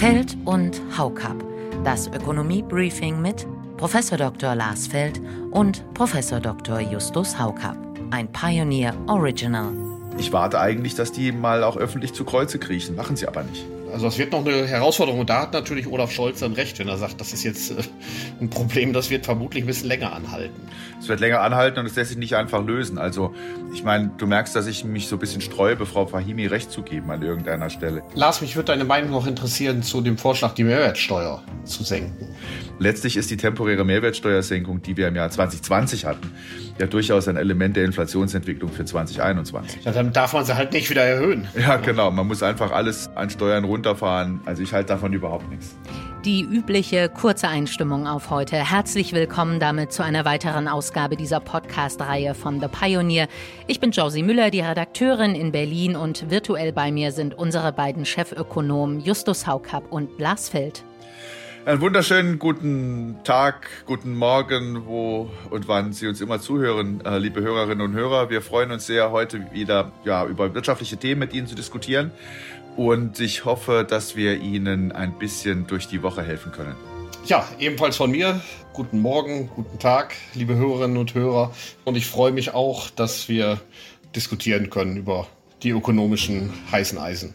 Feld und Haukapp. Das Ökonomie-Briefing mit Prof. Dr. Lars Feld und Prof. Dr. Justus Haukapp. Ein Pioneer Original. Ich warte eigentlich, dass die mal auch öffentlich zu Kreuze kriechen. Machen sie aber nicht. Also das wird noch eine Herausforderung. Und da hat natürlich Olaf Scholz dann recht, wenn er sagt, das ist jetzt ein Problem, das wird vermutlich ein bisschen länger anhalten. Es wird länger anhalten und es lässt sich nicht einfach lösen. Also ich meine, du merkst, dass ich mich so ein bisschen sträube, Frau Fahimi recht zu geben an irgendeiner Stelle. Lars, mich würde deine Meinung noch interessieren zu dem Vorschlag, die Mehrwertsteuer zu senken. Letztlich ist die temporäre Mehrwertsteuersenkung, die wir im Jahr 2020 hatten, ja durchaus ein Element der Inflationsentwicklung für 2021. Ja, dann darf man sie halt nicht wieder erhöhen. Ja, genau. Man muss einfach alles an Steuern runterfahren. Also ich halte davon überhaupt nichts. Die übliche kurze Einstimmung auf heute. Herzlich willkommen damit zu einer weiteren Ausgabe dieser Podcast-Reihe von The Pioneer. Ich bin Josie Müller, die Redakteurin in Berlin, und virtuell bei mir sind unsere beiden Chefökonomen Justus Haukapp und Lars Feld. Einen wunderschönen guten Tag, guten Morgen, wo und wann Sie uns immer zuhören, liebe Hörerinnen und Hörer. Wir freuen uns sehr, heute wieder über wirtschaftliche Themen mit Ihnen zu diskutieren. Und ich hoffe, dass wir Ihnen ein bisschen durch die Woche helfen können. Ja, ebenfalls von mir. Guten Morgen, guten Tag, liebe Hörerinnen und Hörer. Und ich freue mich auch, dass wir diskutieren können über die ökonomischen heißen Eisen.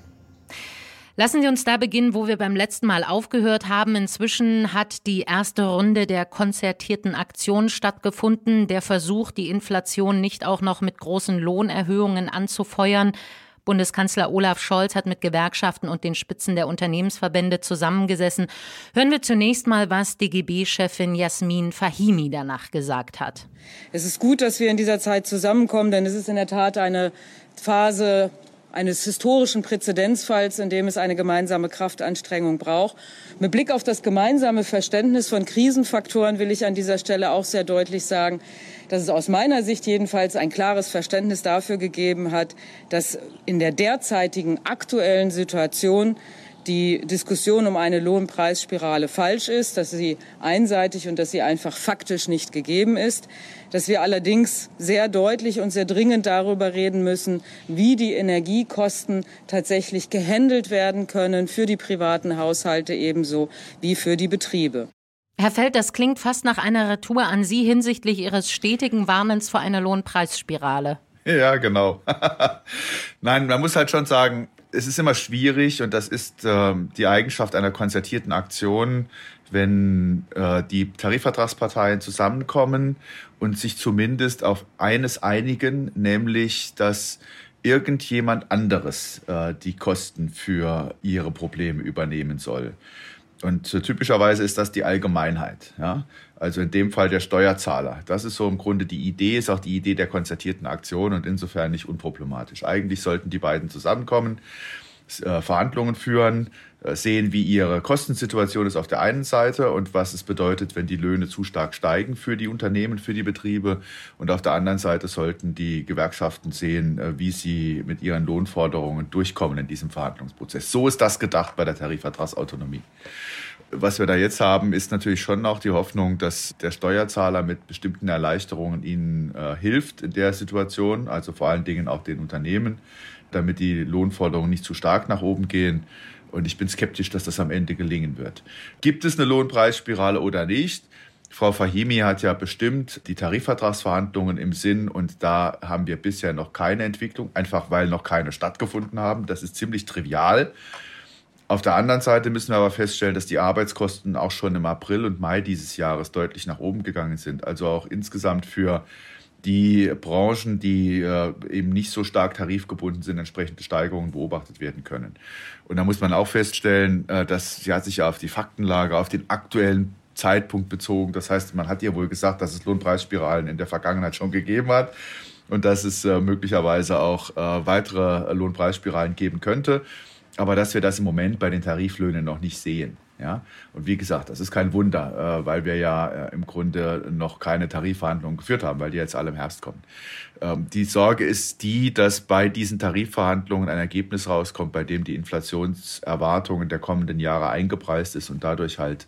Lassen Sie uns da beginnen, wo wir beim letzten Mal aufgehört haben. Inzwischen hat die erste Runde der konzertierten Aktion stattgefunden. Der Versuch, die Inflation nicht auch noch mit großen Lohnerhöhungen anzufeuern. Bundeskanzler Olaf Scholz hat mit Gewerkschaften und den Spitzen der Unternehmensverbände zusammengesessen. Hören wir zunächst mal, was DGB-Chefin Jasmin Fahimi danach gesagt hat. Es ist gut, dass wir in dieser Zeit zusammenkommen, denn es ist in der Tat eine Phase eines historischen Präzedenzfalls, in dem es eine gemeinsame Kraftanstrengung braucht. Mit Blick auf das gemeinsame Verständnis von Krisenfaktoren will ich an dieser Stelle auch sehr deutlich sagen, dass es aus meiner Sicht jedenfalls ein klares Verständnis dafür gegeben hat, dass in der derzeitigen aktuellen Situation die Diskussion um eine Lohnpreisspirale falsch ist, dass sie einseitig und dass sie einfach faktisch nicht gegeben ist, dass wir allerdings sehr deutlich und sehr dringend darüber reden müssen, wie die Energiekosten tatsächlich gehandelt werden können für die privaten Haushalte ebenso wie für die Betriebe. Herr Feld, das klingt fast nach einer Retour an Sie hinsichtlich Ihres stetigen Warnens vor einer Lohnpreisspirale. Ja, genau. Nein, man muss halt schon sagen, es ist immer schwierig, und das ist die Eigenschaft einer konzertierten Aktion, wenn die Tarifvertragsparteien zusammenkommen und sich zumindest auf eines einigen, nämlich dass irgendjemand anderes die Kosten für ihre Probleme übernehmen soll. Und typischerweise ist das die Allgemeinheit, ja? Also in dem Fall der Steuerzahler. Das ist so im Grunde die Idee, ist auch die Idee der konzertierten Aktion und insofern nicht unproblematisch. Eigentlich sollten die beiden zusammenkommen, Verhandlungen führen, sehen, wie ihre Kostensituation ist auf der einen Seite und was es bedeutet, wenn die Löhne zu stark steigen für die Unternehmen, für die Betriebe. Und auf der anderen Seite sollten die Gewerkschaften sehen, wie sie mit ihren Lohnforderungen durchkommen in diesem Verhandlungsprozess. So ist das gedacht bei der Tarifvertragsautonomie. Was wir da jetzt haben, ist natürlich schon auch die Hoffnung, dass der Steuerzahler mit bestimmten Erleichterungen ihnen hilft in der Situation, also vor allen Dingen auch den Unternehmen, damit die Lohnforderungen nicht zu stark nach oben gehen. Und ich bin skeptisch, dass das am Ende gelingen wird. Gibt es eine Lohnpreisspirale oder nicht? Frau Fahimi hat ja bestimmt die Tarifvertragsverhandlungen im Sinn, und da haben wir bisher noch keine Entwicklung, einfach weil noch keine stattgefunden haben. Das ist ziemlich trivial. Auf der anderen Seite müssen wir aber feststellen, dass die Arbeitskosten auch schon im April und Mai dieses Jahres deutlich nach oben gegangen sind. Also auch insgesamt für die Branchen, die eben nicht so stark tarifgebunden sind, entsprechende Steigerungen beobachtet werden können. Und da muss man auch feststellen, dass sie hat sich ja auf die Faktenlage, auf den aktuellen Zeitpunkt bezogen. Das heißt, man hat ja wohl gesagt, dass es Lohnpreisspiralen in der Vergangenheit schon gegeben hat und dass es möglicherweise auch weitere Lohnpreisspiralen geben könnte. Aber dass wir das im Moment bei den Tariflöhnen noch nicht sehen. Ja? Und wie gesagt, das ist kein Wunder, weil wir ja im Grunde noch keine Tarifverhandlungen geführt haben, weil die jetzt alle im Herbst kommen. Die Sorge ist die, dass bei diesen Tarifverhandlungen ein Ergebnis rauskommt, bei dem die Inflationserwartungen der kommenden Jahre eingepreist ist und dadurch halt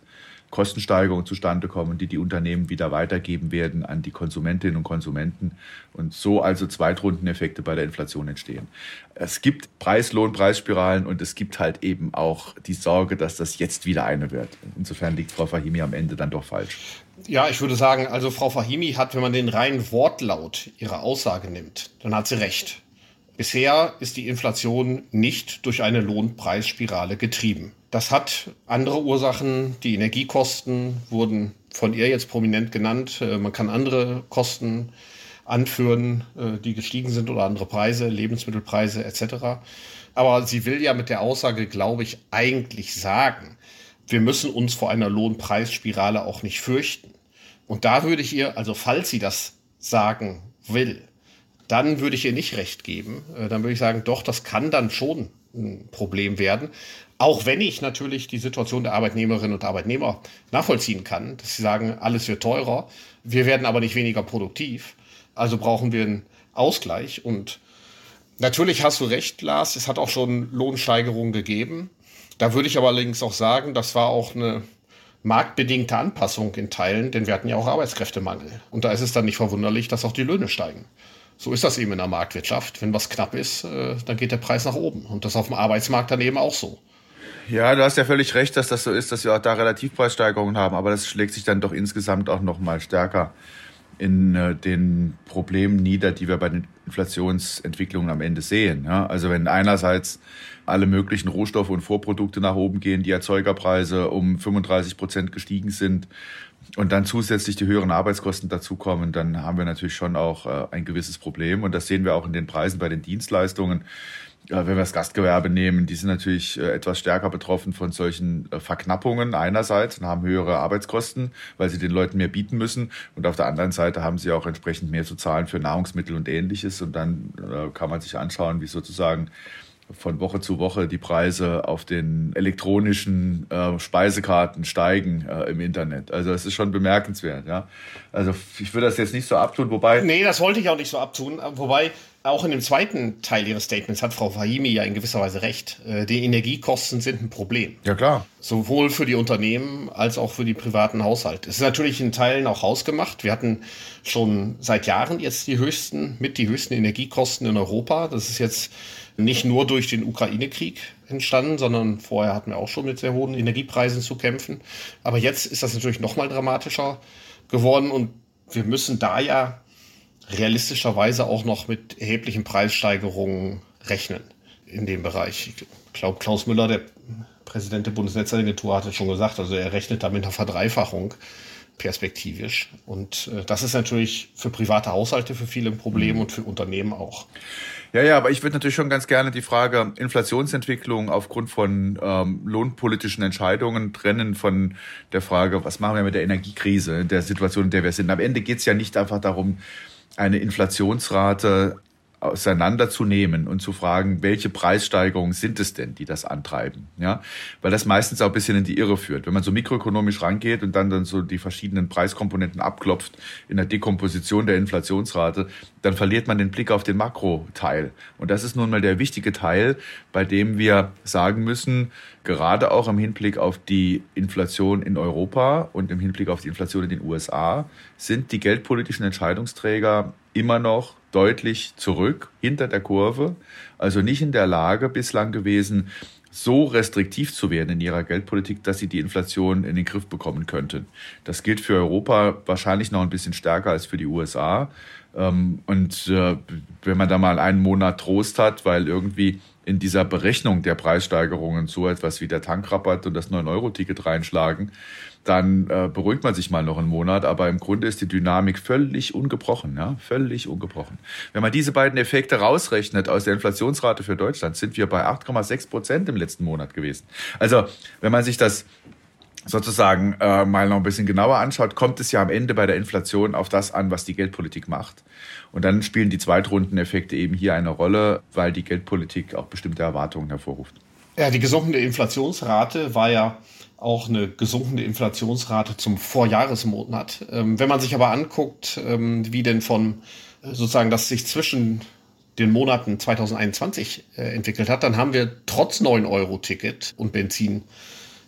Kostensteigerungen zustande kommen, die Unternehmen wieder weitergeben werden an die Konsumentinnen und Konsumenten und so also Zweitrundeneffekte bei der Inflation entstehen. Es gibt Preisspiralen und es gibt halt eben auch die Sorge, dass das jetzt wieder eine wird. Insofern liegt Frau Fahimi am Ende dann doch falsch. Ja, ich würde sagen, also Frau Fahimi hat, wenn man den reinen Wortlaut ihrer Aussage nimmt, dann hat sie recht. Bisher ist die Inflation nicht durch eine Lohnpreisspirale getrieben. Das hat andere Ursachen. Die Energiekosten wurden von ihr jetzt prominent genannt. Man kann andere Kosten anführen, die gestiegen sind oder andere Preise, Lebensmittelpreise etc. Aber sie will ja mit der Aussage, glaube ich, eigentlich sagen, wir müssen uns vor einer Lohnpreisspirale auch nicht fürchten. Und da würde ich ihr, also falls sie das sagen will, dann würde ich ihr nicht recht geben. Dann würde ich sagen, doch, das kann dann schon ein Problem werden. Auch wenn ich natürlich die Situation der Arbeitnehmerinnen und Arbeitnehmer nachvollziehen kann, dass sie sagen, alles wird teurer, wir werden aber nicht weniger produktiv. Also brauchen wir einen Ausgleich. Und natürlich hast du recht, Lars, es hat auch schon Lohnsteigerungen gegeben. Da würde ich aber allerdings auch sagen, das war auch eine marktbedingte Anpassung in Teilen, denn wir hatten ja auch Arbeitskräftemangel. Und da ist es dann nicht verwunderlich, dass auch die Löhne steigen. So ist das eben in der Marktwirtschaft. Wenn was knapp ist, dann geht der Preis nach oben. Und das auf dem Arbeitsmarkt dann eben auch so. Ja, du hast ja völlig recht, dass das so ist, dass wir auch da Relativpreissteigerungen haben. Aber das schlägt sich dann doch insgesamt auch noch mal stärker in den Problemen nieder, die wir bei den Inflationsentwicklungen am Ende sehen. Ja, also wenn einerseits alle möglichen Rohstoffe und Vorprodukte nach oben gehen, die Erzeugerpreise um 35% gestiegen sind und dann zusätzlich die höheren Arbeitskosten dazukommen, dann haben wir natürlich schon auch ein gewisses Problem. Und das sehen wir auch in den Preisen bei den Dienstleistungen. Wenn wir das Gastgewerbe nehmen, die sind natürlich etwas stärker betroffen von solchen Verknappungen einerseits und haben höhere Arbeitskosten, weil sie den Leuten mehr bieten müssen. Und auf der anderen Seite haben sie auch entsprechend mehr zu zahlen für Nahrungsmittel und Ähnliches. Und dann kann man sich anschauen, wie sozusagen von Woche zu Woche die Preise auf den elektronischen Speisekarten steigen im Internet. Also es ist schon bemerkenswert. Ja. Also ich würde das jetzt nicht so abtun, wobei... Nee, das wollte ich auch nicht so abtun. Wobei auch in dem zweiten Teil ihres Statements hat Frau Fahimi ja in gewisser Weise recht. Die Energiekosten sind ein Problem. Ja, klar. Sowohl für die Unternehmen als auch für die privaten Haushalte. Es ist natürlich in Teilen auch hausgemacht. Wir hatten schon seit Jahren jetzt die höchsten Energiekosten in Europa. Das ist jetzt nicht nur durch den Ukraine-Krieg entstanden, sondern vorher hatten wir auch schon mit sehr hohen Energiepreisen zu kämpfen. Aber jetzt ist das natürlich noch mal dramatischer geworden und wir müssen da ja realistischerweise auch noch mit erheblichen Preissteigerungen rechnen in dem Bereich. Ich glaube, Klaus Müller, der Präsident der Bundesnetzagentur, hat es schon gesagt, also er rechnet da mit einer Verdreifachung perspektivisch. Und das ist natürlich für private Haushalte für viele ein Problem und für Unternehmen auch. Ja, aber ich würde natürlich schon ganz gerne die Frage Inflationsentwicklung aufgrund von lohnpolitischen Entscheidungen trennen von der Frage, was machen wir mit der Energiekrise, der Situation, in der wir sind. Am Ende geht es ja nicht einfach darum, eine Inflationsrate auseinanderzunehmen und zu fragen, welche Preissteigerungen sind es denn, die das antreiben, ja, weil das meistens auch ein bisschen in die Irre führt. Wenn man so mikroökonomisch rangeht und dann so die verschiedenen Preiskomponenten abklopft in der Dekomposition der Inflationsrate, dann verliert man den Blick auf den Makroteil. Und das ist nun mal der wichtige Teil, bei dem wir sagen müssen, gerade auch im Hinblick auf die Inflation in Europa und im Hinblick auf die Inflation in den USA, sind die geldpolitischen Entscheidungsträger immer noch deutlich zurück, hinter der Kurve, also nicht in der Lage bislang gewesen, so restriktiv zu werden in ihrer Geldpolitik, dass sie die Inflation in den Griff bekommen könnten. Das gilt für Europa wahrscheinlich noch ein bisschen stärker als für die USA. Und wenn man da mal einen Monat Trost hat, weil irgendwie in dieser Berechnung der Preissteigerungen so etwas wie der Tankrabatt und das 9-Euro-Ticket reinschlagen, dann beruhigt man sich mal noch einen Monat. Aber im Grunde ist die Dynamik völlig ungebrochen. Ja? Völlig ungebrochen. Wenn man diese beiden Effekte rausrechnet aus der Inflationsrate für Deutschland, sind wir bei 8,6% im letzten Monat gewesen. Also wenn man sich das sozusagen mal noch ein bisschen genauer anschaut, kommt es ja am Ende bei der Inflation auf das an, was die Geldpolitik macht. Und dann spielen die Zweitrundeneffekte eben hier eine Rolle, weil die Geldpolitik auch bestimmte Erwartungen hervorruft. Ja, die gesunkene Inflationsrate war ja auch eine gesunkene Inflationsrate zum Vorjahresmonat. Wenn man sich aber anguckt, wie denn von sozusagen das sich zwischen den Monaten 2021 entwickelt hat, dann haben wir trotz 9-Euro-Ticket und Benzin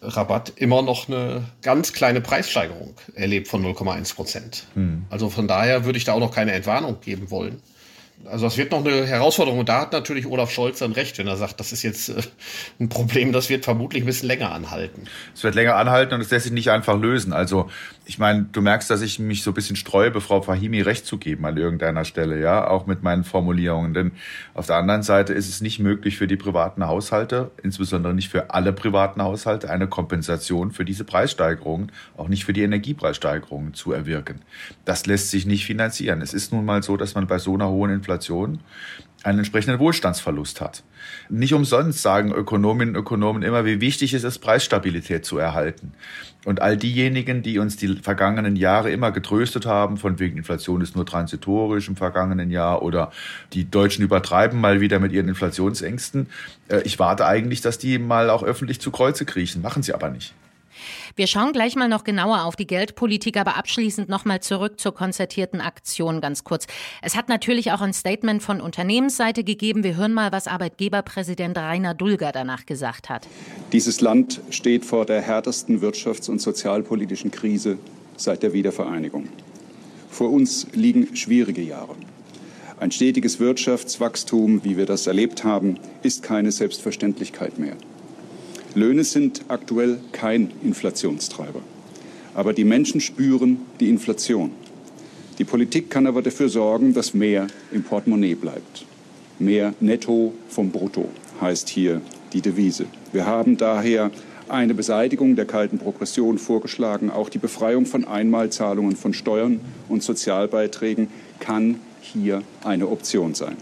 Rabatt immer noch eine ganz kleine Preissteigerung erlebt von 0,1%. Also von daher würde ich da auch noch keine Entwarnung geben wollen. Also das wird noch eine Herausforderung. Und da hat natürlich Olaf Scholz dann recht, wenn er sagt, das ist jetzt ein Problem, das wird vermutlich ein bisschen länger anhalten. Es wird länger anhalten und es lässt sich nicht einfach lösen. Also ich meine, du merkst, dass ich mich so ein bisschen sträube, Frau Fahimi recht zu geben an irgendeiner Stelle, ja, auch mit meinen Formulierungen. Denn auf der anderen Seite ist es nicht möglich für die privaten Haushalte, insbesondere nicht für alle privaten Haushalte, eine Kompensation für diese Preissteigerungen, auch nicht für die Energiepreissteigerungen zu erwirken. Das lässt sich nicht finanzieren. Es ist nun mal so, dass man bei so einer hohen Inflation einen entsprechenden Wohlstandsverlust hat. Nicht umsonst sagen Ökonominnen und Ökonomen immer, wie wichtig es ist, Preisstabilität zu erhalten. Und all diejenigen, die uns die vergangenen Jahre immer getröstet haben, von wegen Inflation ist nur transitorisch im vergangenen Jahr oder die Deutschen übertreiben mal wieder mit ihren Inflationsängsten, ich warte eigentlich, dass die mal auch öffentlich zu Kreuze kriechen. Machen sie aber nicht. Wir schauen gleich mal noch genauer auf die Geldpolitik, aber abschließend noch mal zurück zur konzertierten Aktion ganz kurz. Es hat natürlich auch ein Statement von Unternehmensseite gegeben. Wir hören mal, was Arbeitgeberpräsident Rainer Dulger danach gesagt hat. Dieses Land steht vor der härtesten wirtschafts- und sozialpolitischen Krise seit der Wiedervereinigung. Vor uns liegen schwierige Jahre. Ein stetiges Wirtschaftswachstum, wie wir das erlebt haben, ist keine Selbstverständlichkeit mehr. Löhne sind aktuell kein Inflationstreiber. Aber die Menschen spüren die Inflation. Die Politik kann aber dafür sorgen, dass mehr im Portemonnaie bleibt. Mehr Netto vom Brutto heißt hier die Devise. Wir haben daher eine Beseitigung der kalten Progression vorgeschlagen. Auch die Befreiung von Einmalzahlungen von Steuern und Sozialbeiträgen kann hier eine Option sein.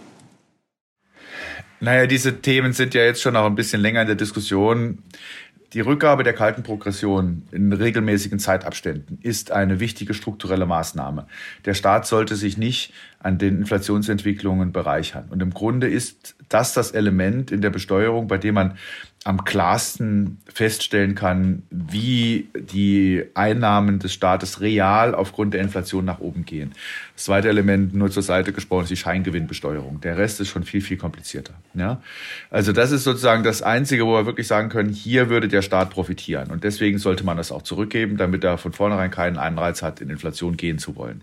Naja, diese Themen sind ja jetzt schon auch ein bisschen länger in der Diskussion. Die Rückgabe der kalten Progression in regelmäßigen Zeitabständen ist eine wichtige strukturelle Maßnahme. Der Staat sollte sich nicht an den Inflationsentwicklungen bereichern. Und im Grunde ist das Element in der Besteuerung, bei dem man am klarsten feststellen kann, wie die Einnahmen des Staates real aufgrund der Inflation nach oben gehen. Das zweite Element, nur zur Seite gesprochen, ist die Scheingewinnbesteuerung. Der Rest ist schon viel, viel komplizierter. Ja? Also das ist sozusagen das Einzige, wo wir wirklich sagen können, hier würde der Staat profitieren. Und deswegen sollte man das auch zurückgeben, damit er von vornherein keinen Anreiz hat, in Inflation gehen zu wollen.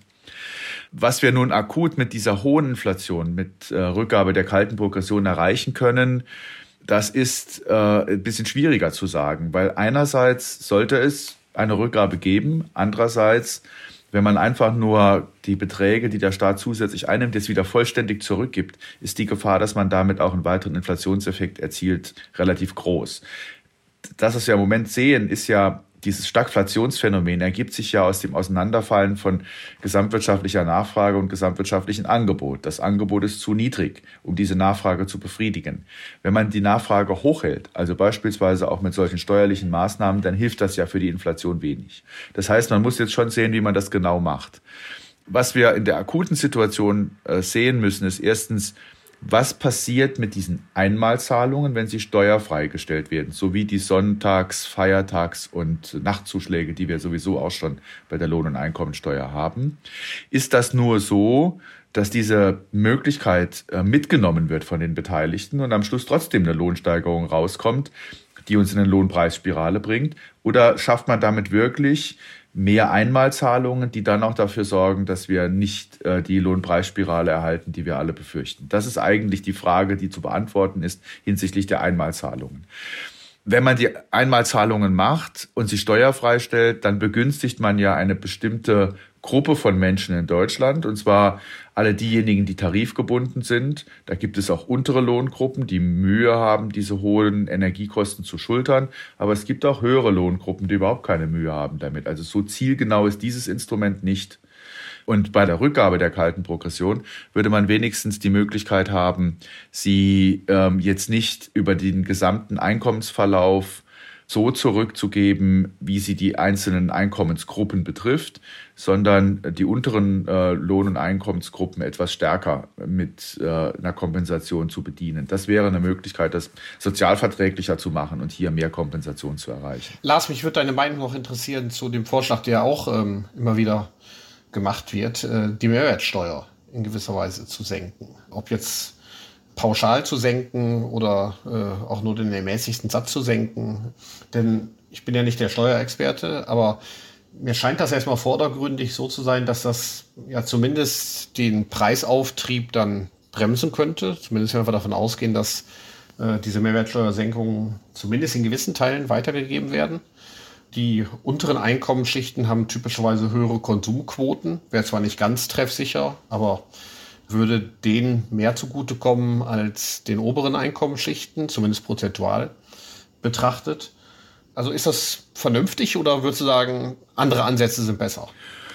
Was wir nun akut mit dieser hohen Inflation, mit Rückgabe der kalten Progression erreichen können, das ist ein bisschen schwieriger zu sagen, weil einerseits sollte es eine Rückgabe geben, andererseits, wenn man einfach nur die Beträge, die der Staat zusätzlich einnimmt, jetzt wieder vollständig zurückgibt, ist die Gefahr, dass man damit auch einen weiteren Inflationseffekt erzielt, relativ groß. Das, was wir im Moment sehen, ist ja, dieses Stagflationsphänomen ergibt sich ja aus dem Auseinanderfallen von gesamtwirtschaftlicher Nachfrage und gesamtwirtschaftlichem Angebot. Das Angebot ist zu niedrig, um diese Nachfrage zu befriedigen. Wenn man die Nachfrage hochhält, also beispielsweise auch mit solchen steuerlichen Maßnahmen, dann hilft das ja für die Inflation wenig. Das heißt, man muss jetzt schon sehen, wie man das genau macht. Was wir in der akuten Situation sehen müssen, ist erstens, was passiert mit diesen Einmalzahlungen, wenn sie steuerfrei gestellt werden, sowie die Sonntags-, Feiertags- und Nachtzuschläge, die wir sowieso auch schon bei der Lohn- und Einkommensteuer haben? Ist das nur so, dass diese Möglichkeit mitgenommen wird von den Beteiligten und am Schluss trotzdem eine Lohnsteigerung rauskommt, die uns in eine Lohnpreisspirale bringt? Oder schafft man damit wirklich mehr Einmalzahlungen, die dann auch dafür sorgen, dass wir nicht die Lohnpreisspirale erhalten, die wir alle befürchten? Das ist eigentlich die Frage, die zu beantworten ist hinsichtlich der Einmalzahlungen. Wenn man die Einmalzahlungen macht und sie steuerfrei stellt, dann begünstigt man ja eine bestimmte Gruppe von Menschen in Deutschland, und zwar alle diejenigen, die tarifgebunden sind. Da gibt es auch untere Lohngruppen, die Mühe haben, diese hohen Energiekosten zu schultern. Aber es gibt auch höhere Lohngruppen, die überhaupt keine Mühe haben damit. Also so zielgenau ist dieses Instrument nicht. Und bei der Rückgabe der kalten Progression würde man wenigstens die Möglichkeit haben, sie jetzt nicht über den gesamten Einkommensverlauf so zurückzugeben, wie sie die einzelnen Einkommensgruppen betrifft, sondern die unteren Lohn- und Einkommensgruppen etwas stärker mit einer Kompensation zu bedienen. Das wäre eine Möglichkeit, das sozialverträglicher zu machen und hier mehr Kompensation zu erreichen. Lars, mich würde deine Meinung noch interessieren zu dem Vorschlag, der auch immer wieder gemacht wird, die Mehrwertsteuer in gewisser Weise zu senken. Ob jetzt pauschal zu senken oder auch nur den ermäßigsten Satz zu senken. Denn ich bin ja nicht der Steuerexperte, aber mir scheint das erstmal vordergründig so zu sein, dass das ja zumindest den Preisauftrieb dann bremsen könnte. Zumindest wenn wir davon ausgehen, dass diese Mehrwertsteuersenkungen zumindest in gewissen Teilen weitergegeben werden. Die unteren Einkommensschichten haben typischerweise höhere Konsumquoten. Wäre zwar nicht ganz treffsicher, aber würde denen mehr zugutekommen als den oberen Einkommensschichten, zumindest prozentual betrachtet. Also ist das vernünftig oder würdest du sagen, andere Ansätze sind besser?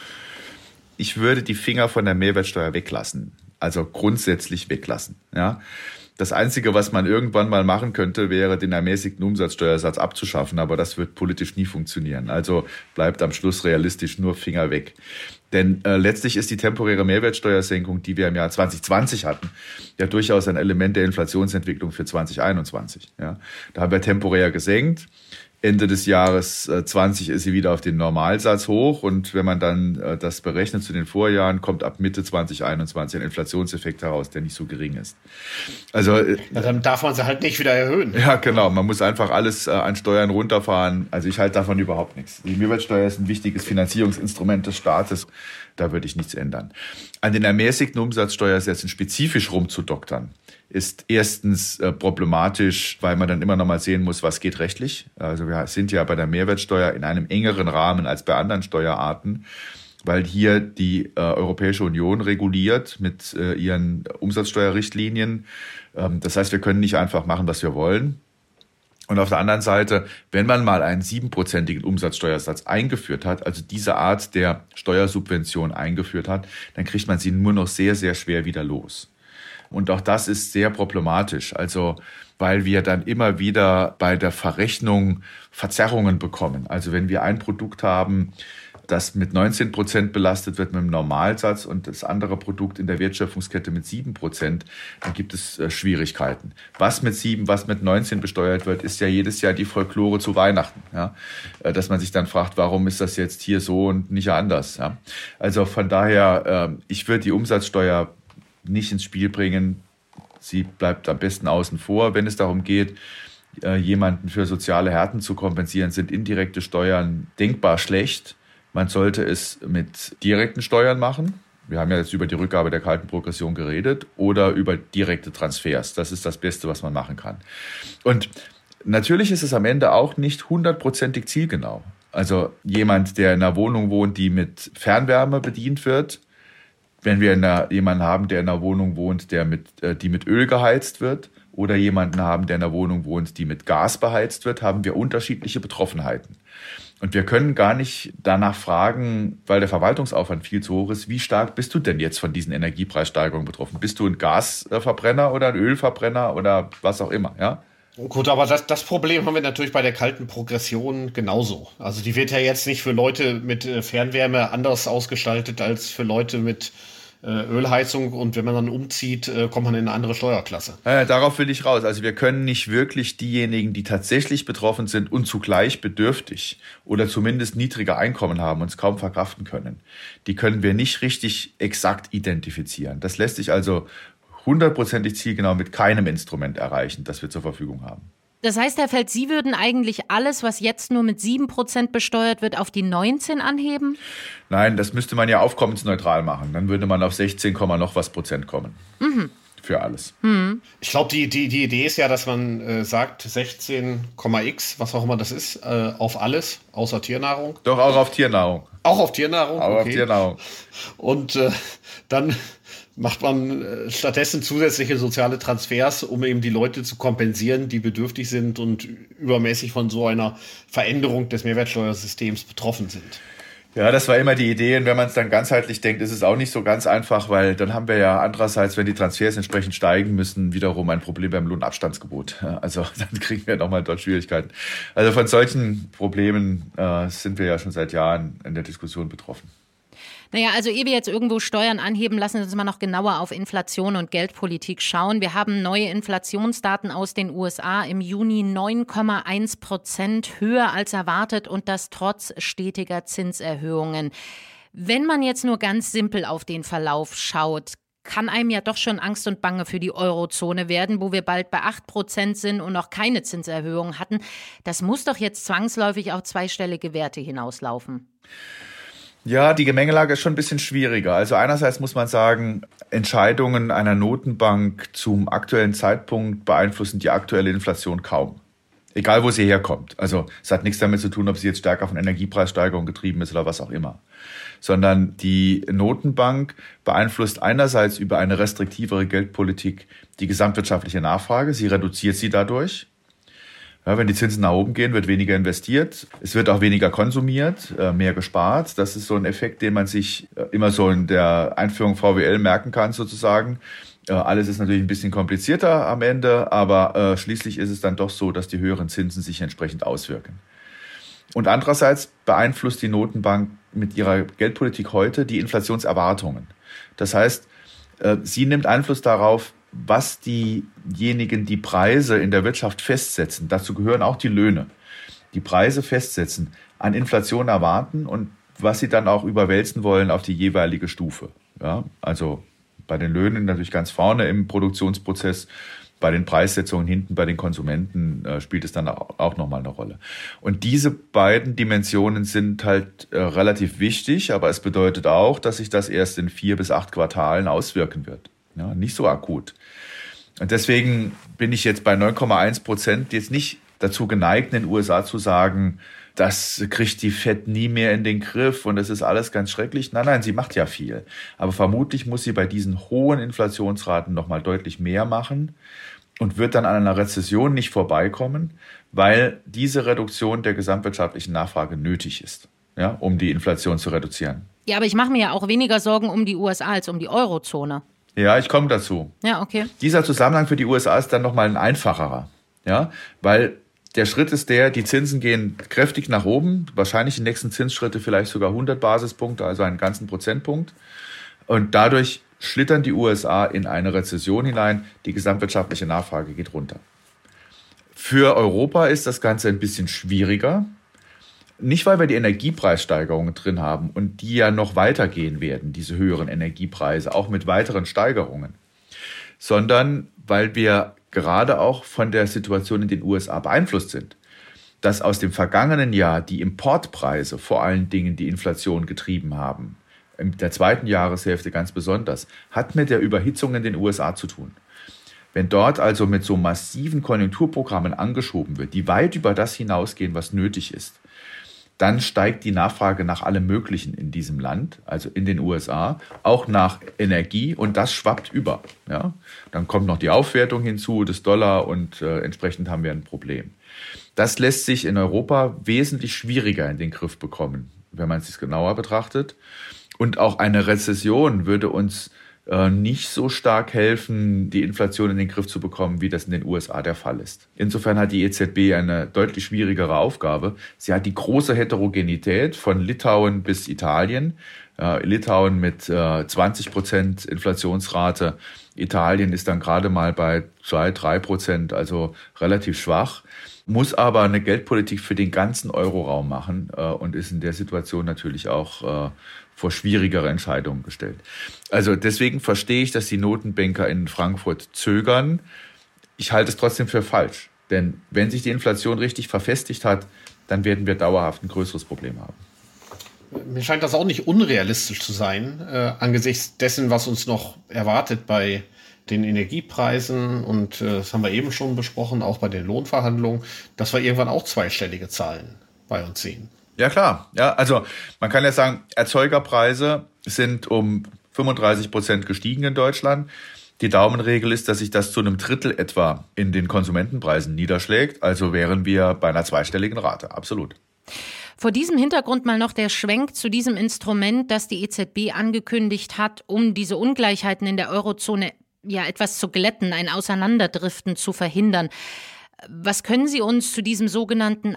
Ich würde die Finger von der Mehrwertsteuer weglassen. Also grundsätzlich weglassen. Ja. Das Einzige, was man irgendwann mal machen könnte, wäre, den ermäßigten Umsatzsteuersatz abzuschaffen. Aber das wird politisch nie funktionieren. Also bleibt am Schluss realistisch nur Finger weg. Denn letztlich ist die temporäre Mehrwertsteuersenkung, die wir im Jahr 2020 hatten, ja durchaus ein Element der Inflationsentwicklung für 2021. Ja. Da haben wir temporär gesenkt. Ende des Jahres 20 ist sie wieder auf den Normalsatz hoch. Und wenn man dann das berechnet zu den Vorjahren, kommt ab Mitte 2021 ein Inflationseffekt heraus, der nicht so gering ist. Also dann darf man sie halt nicht wieder erhöhen. Ja, genau. Man muss einfach alles an Steuern runterfahren. Also ich halte davon überhaupt nichts. Die Mehrwertsteuer ist ein wichtiges Finanzierungsinstrument des Staates. Da würde ich nichts ändern. An den ermäßigten Umsatzsteuersätzen spezifisch rumzudoktern, ist erstens problematisch, weil man dann immer noch mal sehen muss, was geht rechtlich. Also wir sind ja bei der Mehrwertsteuer in einem engeren Rahmen als bei anderen Steuerarten, weil hier die Europäische Union reguliert mit ihren Umsatzsteuerrichtlinien. Das heißt, wir können nicht einfach machen, was wir wollen. Und auf der anderen Seite, wenn man mal einen 7%igen Umsatzsteuersatz eingeführt hat, also diese Art der Steuersubvention eingeführt hat, dann kriegt man sie nur noch sehr, sehr schwer wieder los. Und auch das ist sehr problematisch, also weil wir dann immer wieder bei der Verrechnung Verzerrungen bekommen. Also wenn wir ein Produkt haben, das mit 19% belastet wird mit dem Normalsatz und das andere Produkt in der Wertschöpfungskette mit 7%, dann gibt es Schwierigkeiten. Was mit 7, was mit 19 besteuert wird, ist ja jedes Jahr die Folklore zu Weihnachten. Ja? Dass man sich dann fragt, warum ist das jetzt hier so und nicht anders? Ja? Also von daher, ich würde die Umsatzsteuer nicht ins Spiel bringen. Sie bleibt am besten außen vor. Wenn es darum geht, jemanden für soziale Härten zu kompensieren, sind indirekte Steuern denkbar schlecht. Man sollte es mit direkten Steuern machen. Wir haben ja jetzt über die Rückgabe der kalten Progression geredet oder über direkte Transfers. Das ist das Beste, was man machen kann. Und natürlich ist es am Ende auch nicht 100%ig zielgenau. Also jemand, der in einer Wohnung wohnt, die mit Fernwärme bedient wird, wenn wir jemanden haben, der in einer Wohnung wohnt, die mit Öl geheizt wird, oder jemanden haben, der in einer Wohnung wohnt, die mit Gas beheizt wird, haben wir unterschiedliche Betroffenheiten. Und wir können gar nicht danach fragen, weil der Verwaltungsaufwand viel zu hoch ist, wie stark bist du denn jetzt von diesen Energiepreissteigerungen betroffen? Bist du ein Gasverbrenner oder ein Ölverbrenner oder was auch immer, ja? Gut, aber das Problem haben wir natürlich bei der kalten Progression genauso. Also die wird ja jetzt nicht für Leute mit Fernwärme anders ausgestaltet als für Leute mit Ölheizung. Und wenn man dann umzieht, kommt man in eine andere Steuerklasse. Darauf will ich raus. Also wir können nicht wirklich diejenigen, die tatsächlich betroffen sind und zugleich bedürftig oder zumindest niedrige Einkommen haben und es kaum verkraften können, die können wir nicht richtig exakt identifizieren. Das lässt sich also 100%ig zielgenau mit keinem Instrument erreichen, das wir zur Verfügung haben. Das heißt, Herr Feld, Sie würden eigentlich alles, was jetzt nur mit 7% besteuert wird, auf die 19 anheben? Nein, das müsste man ja aufkommensneutral machen. Dann würde man auf 16, noch was Prozent kommen. Mhm. Für alles. Mhm. Ich glaube, die Idee ist ja, dass man sagt 16,x, was auch immer das ist, auf alles, außer Tiernahrung. Doch, auch auf Tiernahrung. Auch auf Tiernahrung? Auch okay. Auf Tiernahrung. Und dann macht man stattdessen zusätzliche soziale Transfers, um eben die Leute zu kompensieren, die bedürftig sind und übermäßig von so einer Veränderung des Mehrwertsteuersystems betroffen sind. Ja, das war immer die Idee. Und wenn man es dann ganzheitlich denkt, ist es auch nicht so ganz einfach, weil dann haben wir ja andererseits, wenn die Transfers entsprechend steigen müssen, wiederum ein Problem beim Lohnabstandsgebot. Also dann kriegen wir nochmal dort Schwierigkeiten. Also von solchen Problemen sind wir ja schon seit Jahren in der Diskussion betroffen. Naja, also ehe wir jetzt irgendwo Steuern anheben, lassen Sie uns mal noch genauer auf Inflation und Geldpolitik schauen. Wir haben neue Inflationsdaten aus den USA im Juni 9,1%, höher als erwartet und das trotz stetiger Zinserhöhungen. Wenn man jetzt nur ganz simpel auf den Verlauf schaut, kann einem ja doch schon Angst und Bange für die Eurozone werden, wo wir bald bei 8% sind und noch keine Zinserhöhung hatten. Das muss doch jetzt zwangsläufig auf zweistellige Werte hinauslaufen. Ja, die Gemengelage ist schon ein bisschen schwieriger. Also einerseits muss man sagen, Entscheidungen einer Notenbank zum aktuellen Zeitpunkt beeinflussen die aktuelle Inflation kaum. Egal, wo sie herkommt. Also es hat nichts damit zu tun, ob sie jetzt stärker von Energiepreissteigerung getrieben ist oder was auch immer. Sondern die Notenbank beeinflusst einerseits über eine restriktivere Geldpolitik die gesamtwirtschaftliche Nachfrage. Sie reduziert sie dadurch. Ja, wenn die Zinsen nach oben gehen, wird weniger investiert. Es wird auch weniger konsumiert, mehr gespart. Das ist so ein Effekt, den man sich immer so in der Einführung VWL merken kann sozusagen. Alles ist natürlich ein bisschen komplizierter am Ende, aber schließlich ist es dann doch so, dass die höheren Zinsen sich entsprechend auswirken. Und andererseits beeinflusst die Notenbank mit ihrer Geldpolitik heute die Inflationserwartungen. Das heißt, sie nimmt Einfluss darauf, was diejenigen, die Preise in der Wirtschaft festsetzen, dazu gehören auch die Löhne, die Preise festsetzen, an Inflation erwarten und was sie dann auch überwälzen wollen auf die jeweilige Stufe. Ja, also bei den Löhnen natürlich ganz vorne im Produktionsprozess, bei den Preissetzungen hinten bei den Konsumenten spielt es dann auch nochmal eine Rolle. Und diese beiden Dimensionen sind halt relativ wichtig, aber es bedeutet auch, dass sich das erst in 4 bis 8 Quartalen auswirken wird. Ja, nicht so akut. Und deswegen bin ich jetzt bei 9,1% jetzt nicht dazu geneigt, in den USA zu sagen, das kriegt die Fed nie mehr in den Griff und das ist alles ganz schrecklich. Nein, sie macht ja viel. Aber vermutlich muss sie bei diesen hohen Inflationsraten nochmal deutlich mehr machen und wird dann an einer Rezession nicht vorbeikommen, weil diese Reduktion der gesamtwirtschaftlichen Nachfrage nötig ist, ja, um die Inflation zu reduzieren. Ja, aber ich mache mir ja auch weniger Sorgen um die USA als um die Eurozone. Ja, ich komme dazu. Ja, okay. Dieser Zusammenhang für die USA ist dann nochmal ein einfacherer, ja, weil der Schritt ist die Zinsen gehen kräftig nach oben, wahrscheinlich die nächsten Zinsschritte vielleicht sogar 100 Basispunkte, also einen ganzen Prozentpunkt. Und dadurch schlittern die USA in eine Rezession hinein, die gesamtwirtschaftliche Nachfrage geht runter. Für Europa ist das Ganze ein bisschen schwieriger. Nicht, weil wir die Energiepreissteigerungen drin haben und die ja noch weitergehen werden, diese höheren Energiepreise, auch mit weiteren Steigerungen, sondern weil wir gerade auch von der Situation in den USA beeinflusst sind. Dass aus dem vergangenen Jahr die Importpreise vor allen Dingen die Inflation getrieben haben, in der zweiten Jahreshälfte ganz besonders, hat mit der Überhitzung in den USA zu tun. Wenn dort also mit so massiven Konjunkturprogrammen angeschoben wird, die weit über das hinausgehen, was nötig ist, dann steigt die Nachfrage nach allem Möglichen in diesem Land, also in den USA, auch nach Energie und das schwappt über. Ja? Dann kommt noch die Aufwertung hinzu des Dollar und entsprechend haben wir ein Problem. Das lässt sich in Europa wesentlich schwieriger in den Griff bekommen, wenn man es sich genauer betrachtet. Und auch eine Rezession würde uns nicht so stark helfen, die Inflation in den Griff zu bekommen, wie das in den USA der Fall ist. Insofern hat die EZB eine deutlich schwierigere Aufgabe. Sie hat die große Heterogenität von Litauen bis Italien. Litauen mit 20% Inflationsrate. Italien ist dann gerade mal bei 2-3%, also relativ schwach. Muss aber eine Geldpolitik für den ganzen Euroraum machen und ist in der Situation natürlich auch vor schwierigere Entscheidungen gestellt. Also deswegen verstehe ich, dass die Notenbanker in Frankfurt zögern. Ich halte es trotzdem für falsch. Denn wenn sich die Inflation richtig verfestigt hat, dann werden wir dauerhaft ein größeres Problem haben. Mir scheint das auch nicht unrealistisch zu sein, angesichts dessen, was uns noch erwartet bei den Energiepreisen und das haben wir eben schon besprochen, auch bei den Lohnverhandlungen, dass wir irgendwann auch zweistellige Zahlen bei uns sehen. Ja, klar. Ja, also man kann ja sagen, Erzeugerpreise sind um 35% gestiegen in Deutschland. Die Daumenregel ist, dass sich das zu einem Drittel etwa in den Konsumentenpreisen niederschlägt. Also wären wir bei einer zweistelligen Rate. Absolut. Vor diesem Hintergrund mal noch der Schwenk zu diesem Instrument, das die EZB angekündigt hat, um diese Ungleichheiten in der Eurozone ja etwas zu glätten, ein Auseinanderdriften zu verhindern. Was können Sie uns zu diesem sogenannten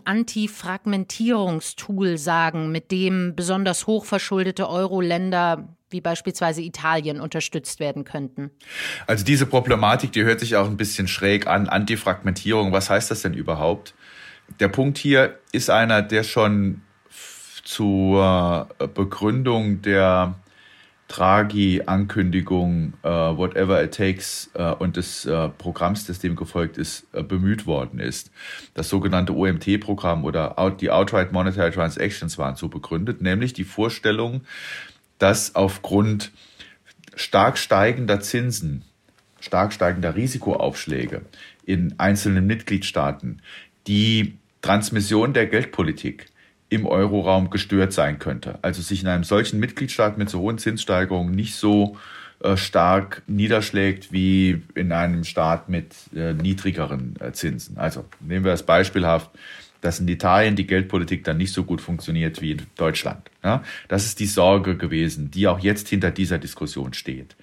Antifragmentierungstool sagen, mit dem besonders hochverschuldete Euro-Länder wie beispielsweise Italien unterstützt werden könnten? Also diese Problematik, die hört sich auch ein bisschen schräg an. Antifragmentierung, was heißt das denn überhaupt? Der Punkt hier ist einer, der schon zur Begründung der Draghi-Ankündigung, whatever it takes, und des Programms, das dem gefolgt ist, bemüht worden ist. Das sogenannte OMT-Programm oder die Outright Monetary Transactions waren so begründet, nämlich die Vorstellung, dass aufgrund stark steigender Zinsen, stark steigender Risikoaufschläge in einzelnen Mitgliedstaaten die Transmission der Geldpolitik im Euroraum gestört sein könnte. Also sich in einem solchen Mitgliedstaat mit so hohen Zinssteigerungen nicht so stark niederschlägt wie in einem Staat mit niedrigeren Zinsen. Also nehmen wir das beispielhaft, dass in Italien die Geldpolitik dann nicht so gut funktioniert wie in Deutschland. Ja, das ist die Sorge gewesen, die auch jetzt hinter dieser Diskussion steht.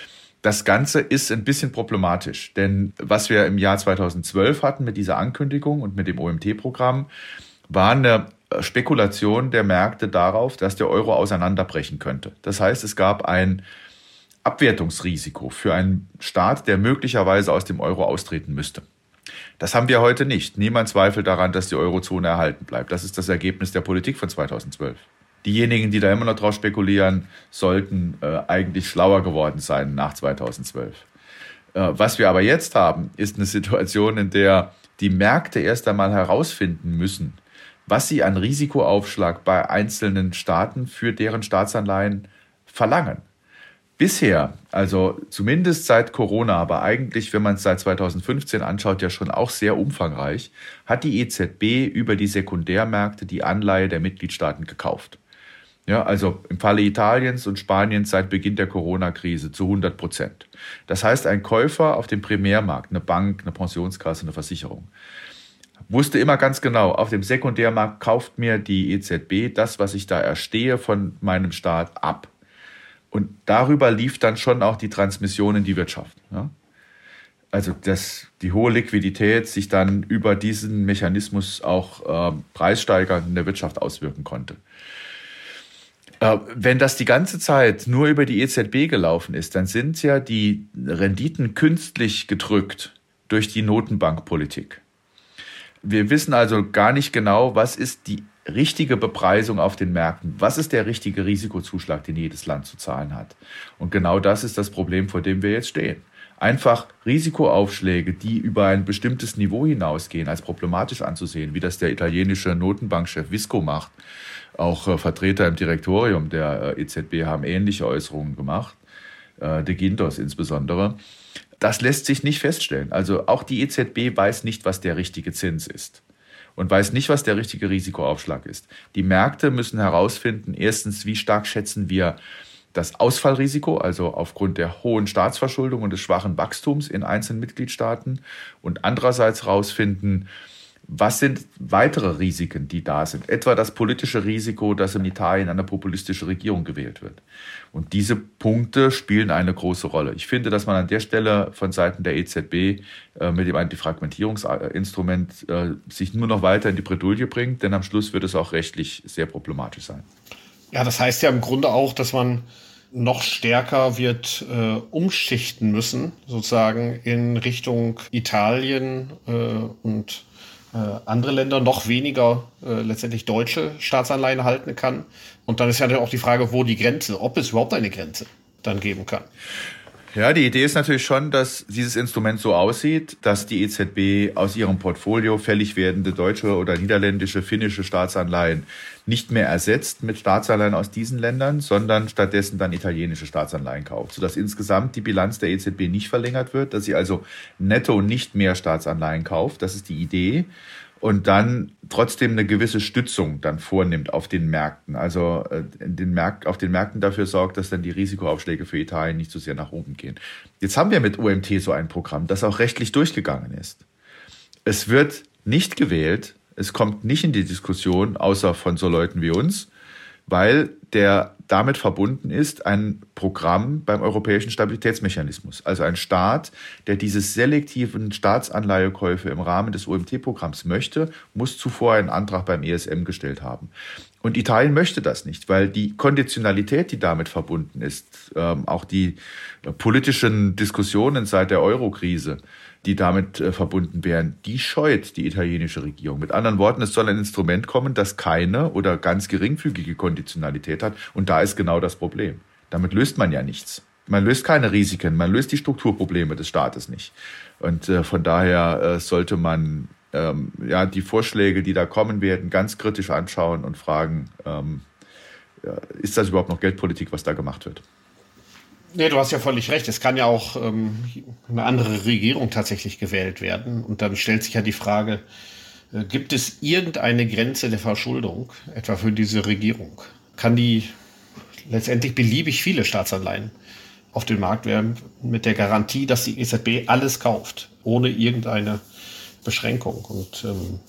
Das Ganze ist ein bisschen problematisch, denn was wir im Jahr 2012 hatten mit dieser Ankündigung und mit dem OMT-Programm, war eine Spekulation der Märkte darauf, dass der Euro auseinanderbrechen könnte. Das heißt, es gab ein Abwertungsrisiko für einen Staat, der möglicherweise aus dem Euro austreten müsste. Das haben wir heute nicht. Niemand zweifelt daran, dass die Eurozone erhalten bleibt. Das ist das Ergebnis der Politik von 2012. Diejenigen, die da immer noch drauf spekulieren, sollten eigentlich schlauer geworden sein nach 2012. Was wir aber jetzt haben, ist eine Situation, in der die Märkte erst einmal herausfinden müssen, was sie an Risikoaufschlag bei einzelnen Staaten für deren Staatsanleihen verlangen. Bisher, also zumindest seit Corona, aber eigentlich, wenn man es seit 2015 anschaut, ja schon auch sehr umfangreich, hat die EZB über die Sekundärmärkte die Anleihe der Mitgliedstaaten gekauft. Ja, also im Falle Italiens und Spaniens seit Beginn der Corona-Krise zu 100%. Das heißt, ein Käufer auf dem Primärmarkt, eine Bank, eine Pensionskasse, eine Versicherung, wusste immer ganz genau, auf dem Sekundärmarkt kauft mir die EZB das, was ich da erstehe, von meinem Staat ab. Und darüber lief dann schon auch die Transmission in die Wirtschaft. Ja? Also dass die hohe Liquidität sich dann über diesen Mechanismus auch preissteigernd in der Wirtschaft auswirken konnte. Wenn das die ganze Zeit nur über die EZB gelaufen ist, dann sind ja die Renditen künstlich gedrückt durch die Notenbankpolitik. Wir wissen also gar nicht genau, was ist die richtige Bepreisung auf den Märkten. Was ist der richtige Risikozuschlag, den jedes Land zu zahlen hat? Und genau das ist das Problem, vor dem wir jetzt stehen. Einfach Risikoaufschläge, die über ein bestimmtes Niveau hinausgehen, als problematisch anzusehen, wie das der italienische Notenbankchef Visco macht. Auch Vertreter im Direktorium der EZB haben ähnliche Äußerungen gemacht, de Guindos insbesondere. Das lässt sich nicht feststellen. Also auch die EZB weiß nicht, was der richtige Zins ist und weiß nicht, was der richtige Risikoaufschlag ist. Die Märkte müssen herausfinden, erstens, wie stark schätzen wir das Ausfallrisiko, also aufgrund der hohen Staatsverschuldung und des schwachen Wachstums in einzelnen Mitgliedstaaten, und andererseits herausfinden, was sind weitere Risiken, die da sind? Etwa das politische Risiko, dass in Italien eine populistische Regierung gewählt wird. Und diese Punkte spielen eine große Rolle. Ich finde, dass man an der Stelle von Seiten der EZB mit dem Antifragmentierungsinstrument sich nur noch weiter in die Bredouille bringt, denn am Schluss wird es auch rechtlich sehr problematisch sein. Ja, das heißt ja im Grunde auch, dass man noch stärker wird umschichten müssen, sozusagen in Richtung Italien und andere Länder, noch weniger letztendlich deutsche Staatsanleihen halten kann. Und dann ist ja auch die Frage, wo die Grenze, ob es überhaupt eine Grenze dann geben kann. Ja, die Idee ist natürlich schon, dass dieses Instrument so aussieht, dass die EZB aus ihrem Portfolio fällig werdende deutsche oder niederländische, finnische Staatsanleihen nicht mehr ersetzt mit Staatsanleihen aus diesen Ländern, sondern stattdessen dann italienische Staatsanleihen kauft, sodass insgesamt die Bilanz der EZB nicht verlängert wird, dass sie also netto nicht mehr Staatsanleihen kauft. Das ist die Idee. Und dann trotzdem eine gewisse Stützung dann vornimmt auf den Märkten. Also auf den Märkten dafür sorgt, dass dann die Risikoaufschläge für Italien nicht so sehr nach oben gehen. Jetzt haben wir mit OMT so ein Programm, das auch rechtlich durchgegangen ist. Es wird nicht gewählt, es kommt nicht in die Diskussion, außer von so Leuten wie uns, weil der damit verbunden ist ein Programm beim Europäischen Stabilitätsmechanismus. Also ein Staat, der diese selektiven Staatsanleihekäufe im Rahmen des OMT-Programms möchte, muss zuvor einen Antrag beim ESM gestellt haben. Und Italien möchte das nicht, weil die Konditionalität, die damit verbunden ist, auch die politischen Diskussionen seit der Euro-Krise, die damit verbunden wären, die scheut die italienische Regierung. Mit anderen Worten, es soll ein Instrument kommen, das keine oder ganz geringfügige Konditionalität hat. Und da ist genau das Problem. Damit löst man ja nichts. Man löst keine Risiken, man löst die Strukturprobleme des Staates nicht. Und von daher sollte man die Vorschläge, die da kommen werden, ganz kritisch anschauen und fragen, ist das überhaupt noch Geldpolitik, was da gemacht wird? Nee, du hast ja völlig recht. Es kann ja auch eine andere Regierung tatsächlich gewählt werden. Und dann stellt sich ja die Frage, gibt es irgendeine Grenze der Verschuldung, etwa für diese Regierung? Kann die letztendlich beliebig viele Staatsanleihen auf den Markt werfen, mit der Garantie, dass die EZB alles kauft, ohne irgendeine Beschränkung? Und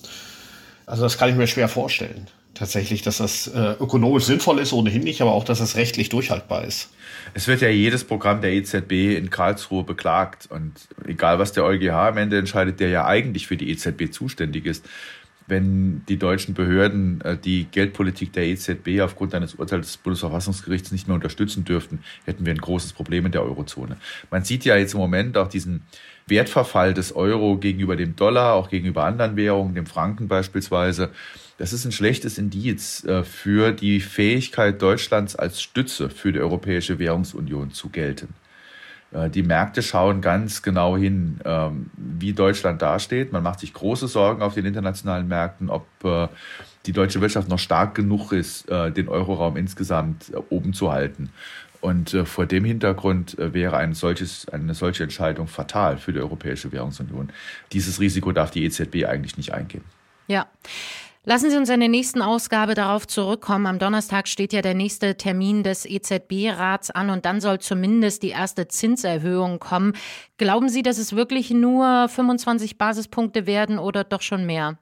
also das kann ich mir schwer vorstellen. Tatsächlich, dass das ökonomisch sinnvoll ist, ohnehin nicht, aber auch, dass es rechtlich durchhaltbar ist. Es wird ja jedes Programm der EZB in Karlsruhe beklagt. Und egal, was der EuGH am Ende entscheidet, der ja eigentlich für die EZB zuständig ist, wenn die deutschen Behörden die Geldpolitik der EZB aufgrund eines Urteils des Bundesverfassungsgerichts nicht mehr unterstützen dürften, hätten wir ein großes Problem in der Eurozone. Man sieht ja jetzt im Moment auch diesen Wertverfall des Euro gegenüber dem Dollar, auch gegenüber anderen Währungen, dem Franken beispielsweise. Das ist ein schlechtes Indiz für die Fähigkeit Deutschlands als Stütze für die Europäische Währungsunion zu gelten. Die Märkte schauen ganz genau hin, wie Deutschland dasteht. Man macht sich große Sorgen auf den internationalen Märkten, ob die deutsche Wirtschaft noch stark genug ist, den Euroraum insgesamt oben zu halten. Und vor dem Hintergrund wäre eine solche Entscheidung fatal für die Europäische Währungsunion. Dieses Risiko darf die EZB eigentlich nicht eingehen. Ja. Lassen Sie uns in der nächsten Ausgabe darauf zurückkommen. Am Donnerstag steht ja der nächste Termin des EZB-Rats an und dann soll zumindest die erste Zinserhöhung kommen. Glauben Sie, dass es wirklich nur 25 Basispunkte werden oder doch schon mehr?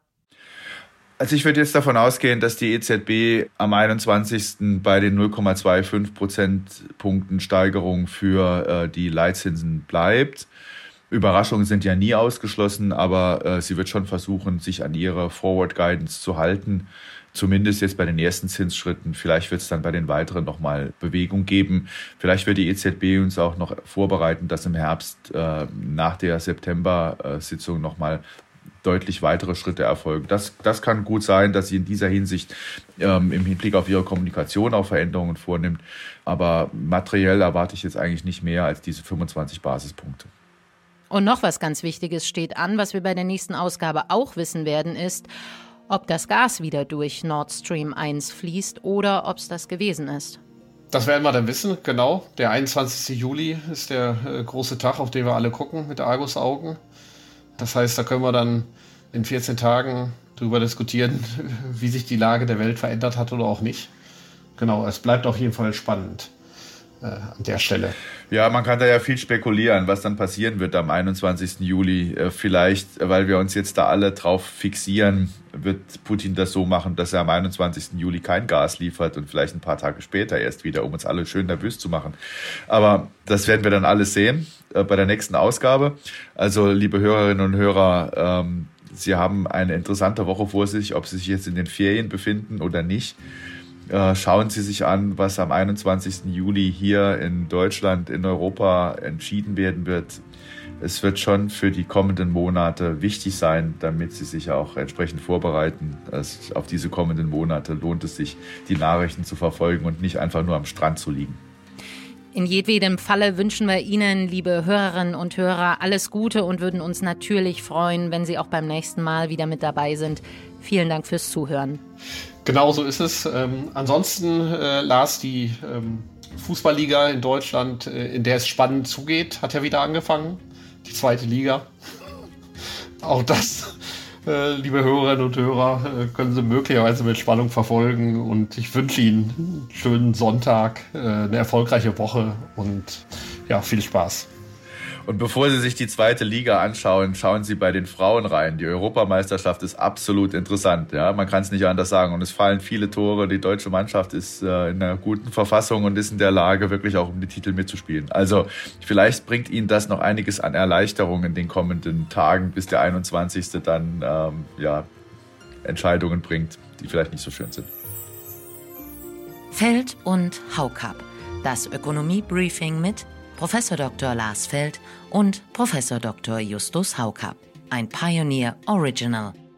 Also ich würde jetzt davon ausgehen, dass die EZB am 21. bei den 0,25 Prozentpunkten Steigerung für die Leitzinsen bleibt. Überraschungen sind ja nie ausgeschlossen, aber sie wird schon versuchen, sich an ihre Forward Guidance zu halten. Zumindest jetzt bei den ersten Zinsschritten. Vielleicht wird es dann bei den weiteren nochmal Bewegung geben. Vielleicht wird die EZB uns auch noch vorbereiten, dass im Herbst nach der September-Sitzung nochmal deutlich weitere Schritte erfolgen. Das kann gut sein, dass sie in dieser Hinsicht im Hinblick auf ihre Kommunikation auch Veränderungen vornimmt. Aber materiell erwarte ich jetzt eigentlich nicht mehr als diese 25 Basispunkte. Und noch was ganz Wichtiges steht an, was wir bei der nächsten Ausgabe auch wissen werden, ist, ob das Gas wieder durch Nord Stream 1 fließt oder ob es das gewesen ist. Das werden wir dann wissen, genau. Der 21. Juli ist der große Tag, auf den wir alle gucken mit Argusaugen. Das heißt, da können wir dann in 14 Tagen darüber diskutieren, wie sich die Lage der Welt verändert hat oder auch nicht. Genau, es bleibt auf jeden Fall spannend an der Stelle. Ja, man kann da ja viel spekulieren, was dann passieren wird am 21. Juli. Vielleicht, weil wir uns jetzt da alle drauf fixieren, wird Putin das so machen, dass er am 21. Juli kein Gas liefert und vielleicht ein paar Tage später erst wieder, um uns alle schön nervös zu machen. Aber das werden wir dann alles sehen bei der nächsten Ausgabe. Also, liebe Hörerinnen und Hörer, Sie haben eine interessante Woche vor sich, ob Sie sich jetzt in den Ferien befinden oder nicht. Schauen Sie sich an, was am 21. Juli hier in Deutschland, in Europa entschieden werden wird. Es wird schon für die kommenden Monate wichtig sein, damit Sie sich auch entsprechend vorbereiten. Auf diese kommenden Monate lohnt es sich, die Nachrichten zu verfolgen und nicht einfach nur am Strand zu liegen. In jedem Falle wünschen wir Ihnen, liebe Hörerinnen und Hörer, alles Gute und würden uns natürlich freuen, wenn Sie auch beim nächsten Mal wieder mit dabei sind. Vielen Dank fürs Zuhören. Genau so ist es. Ansonsten, Lars, die Fußballliga in Deutschland, in der es spannend zugeht, hat ja wieder angefangen. Die zweite Liga. Auch das, liebe Hörerinnen und Hörer, können Sie möglicherweise mit Spannung verfolgen. Und ich wünsche Ihnen einen schönen Sonntag, eine erfolgreiche Woche und ja, viel Spaß. Und bevor Sie sich die zweite Liga anschauen, schauen Sie bei den Frauen rein. Die Europameisterschaft ist absolut interessant. Ja, man kann es nicht anders sagen. Und es fallen viele Tore. Die deutsche Mannschaft ist in einer guten Verfassung und ist in der Lage, wirklich auch um die Titel mitzuspielen. Also vielleicht bringt Ihnen das noch einiges an Erleichterung in den kommenden Tagen, bis der 21. dann Entscheidungen bringt, die vielleicht nicht so schön sind. Feld und Haukapp. Das Ökonomie-Briefing mit Professor Dr. Lars Feld und Professor Dr. Justus Haukapp. Ein Pioneer Original.